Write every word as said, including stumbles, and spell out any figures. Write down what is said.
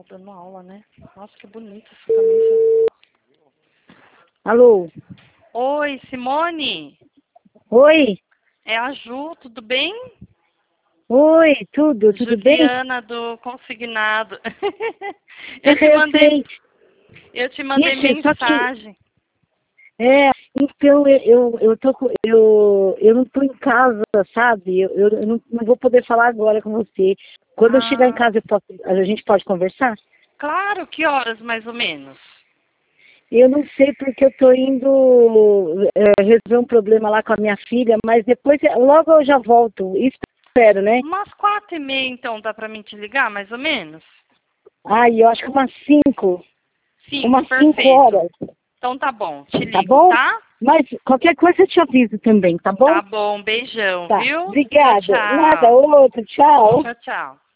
dando aula, né? Nossa, que bonita essa camisa. Alô? Oi, Simone? Oi? É a Ju, tudo bem? Oi, tudo, tudo bem? Juliana do Consignado. eu te Eu mandei, sei. eu te mandei Ixi, só que, mensagem. é, então eu, eu, eu, tô, com- eu, eu não tô em casa, sabe? Eu, eu não, não vou poder falar agora com você. Quando eu chegar em Ah, casa, eu posso, a gente pode conversar? claro, que horas mais ou menos? Eu não sei porque eu tô indo é, resolver um problema lá com a minha filha, mas depois, logo eu já volto. Isso eu espero, né? Umas quatro e meia, então, dá pra mim te ligar, mais ou menos? Ai, eu acho que umas cinco, Cinco, umas cinco perfeito. horas. Então tá bom, te Tá ligo, bom? tá? Mas qualquer coisa eu te aviso também, tá bom? Tá bom, beijão, Tá. viu? Tchau, Obrigada. Nada, tchau. outro. Tchau. Tchau, tchau.